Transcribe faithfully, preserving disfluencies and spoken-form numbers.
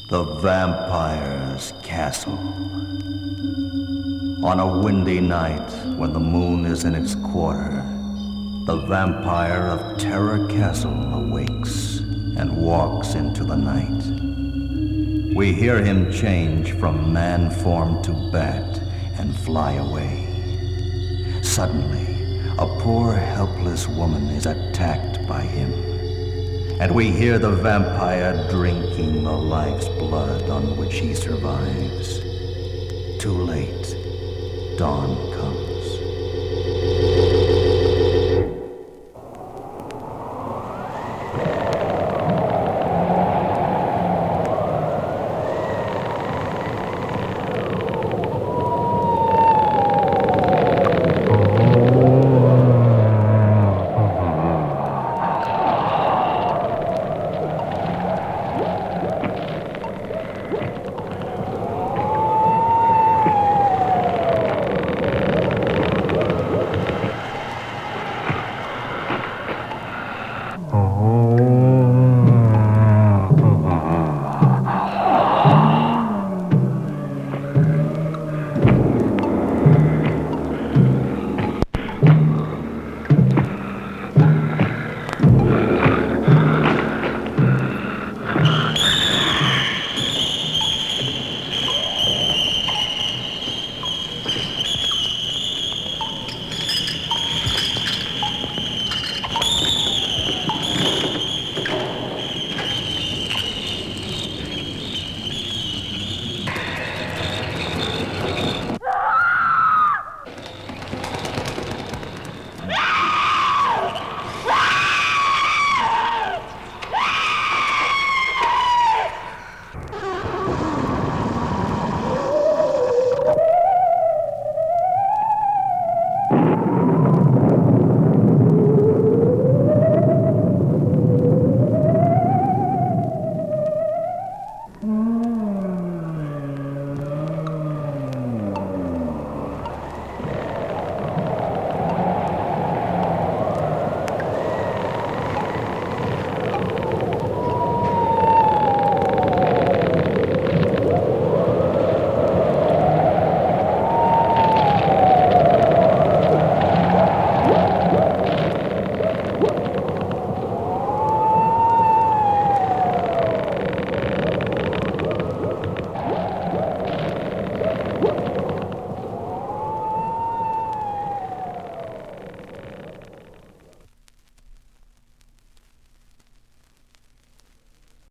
The Vampire's Castle. On a windy night, when the moon is in its quarter, the vampire of Terror Castle awakes and walks into the night. We hear him change from man form to bat and fly away. Suddenly, a poor helpless woman is attacked by him, and we hear the vampire drinking the life's blood on which he survives. Too late, dawn comes.